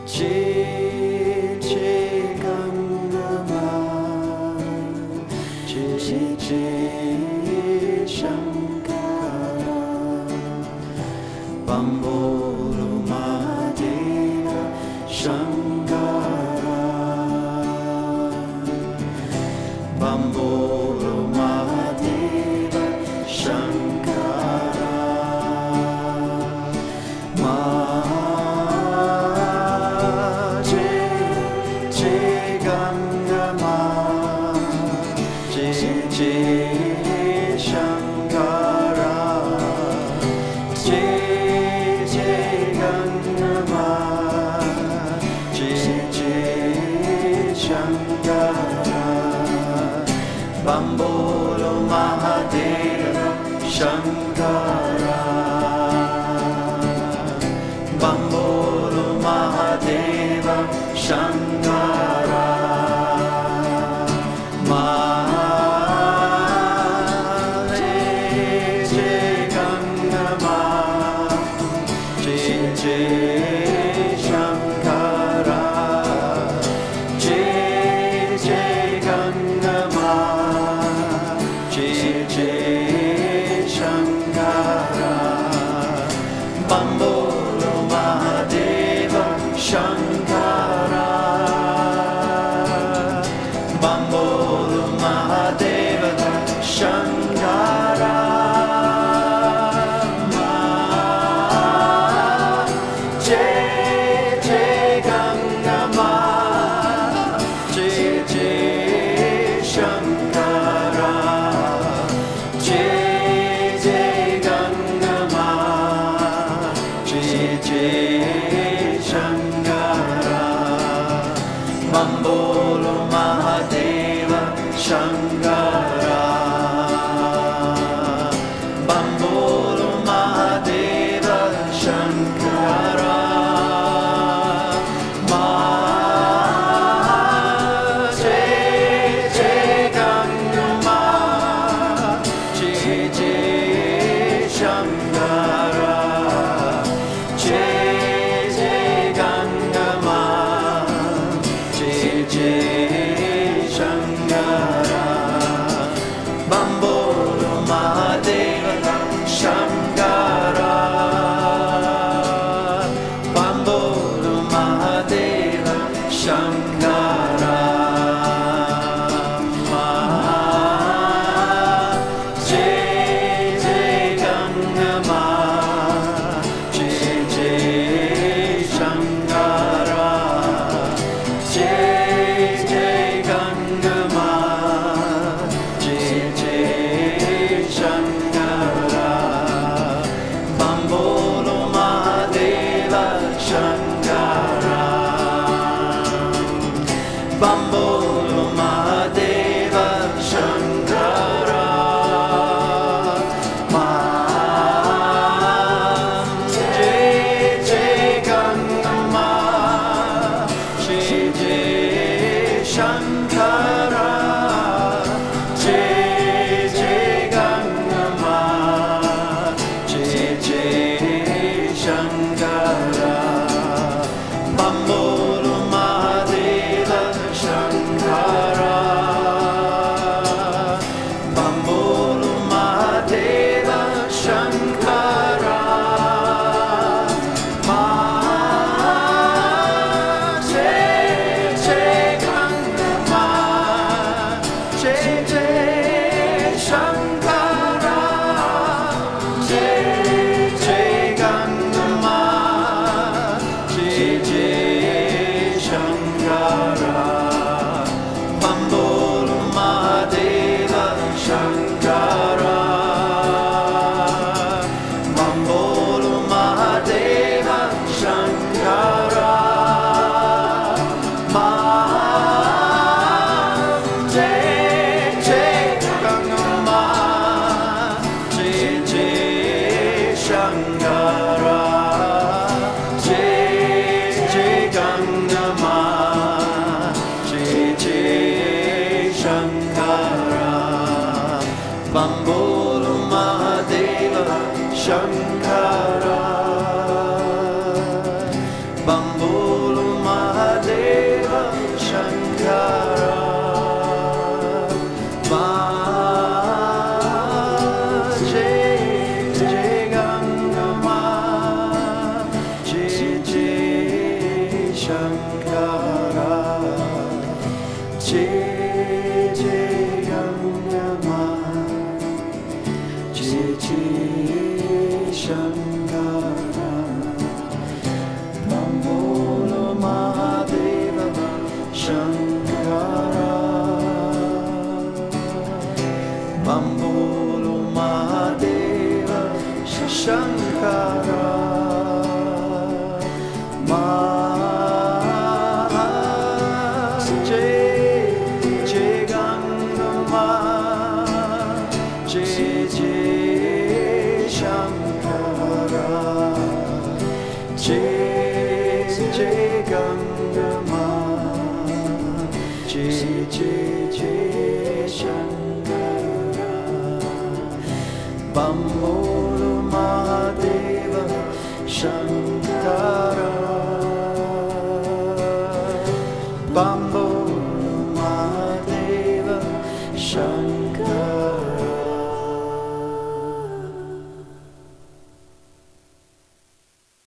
Jai Jai Gangama, Jai Jai Shankara, Bambolo Mahadeva Shankara, Bambolo Mahadeva Shankara, Jai Gangama, Jai Jai Shankara, Jai Jai Gangama, Jai Jai Shankara, Bambolo Mahadeva Shankara, Bambolo Mahadeva Shankara, Jai Gangama, Jai Jai Shankara, Jai Jai Gangama, Jai Jai Shankara, Bambolo Mahadeva Shankara, Bambolo Mahadeva Shankara, Jai Jai Gangama, Jai Jai Shankara, Jai Jai Gangama, Jai Jai Shankara, Bambolo Mahadeva Shankara, Bambolo Mahadeva Shankara, Jai Jai Gangama, Jai Jai Shankara, Jai Jai Gangama, Jai Jai Shankara, Bambolo Mahadeva Shankara, Bambolo Mahadeva Shankara, Jai Jai Gangama, Jai Jai Shankara, Jai Jai Gangama, Jai Jai Shankara, Bambolo Mahadeva Shankara, Bambolo Mahadeva Shankara, Jai Jai Gangama, Jai Jai Shankara, Jai Jai Gangama, Jai Jai Shankara, Bambolo Mahadeva Shankara, Bambolo Mahadeva Shankara, Jai Jai Gangama, Jai Jai Shankara, Jai Jai Gangama, Jai Jai Shankara, Bambolo Mahadeva Shankara, Bambolo Mahadeva Shankara, Jai Jai Gangama, Jai Jai Shankara, Jai Jai Gangama, Jai Jai Shankara, Bambolo Mahadeva Shankara, Bambolo Shankara Ma Jai Jai Gangama Jai Jai Shankara Jai Jai Gangama Jai Jai Shankara Bambolo Mahadeva Shankara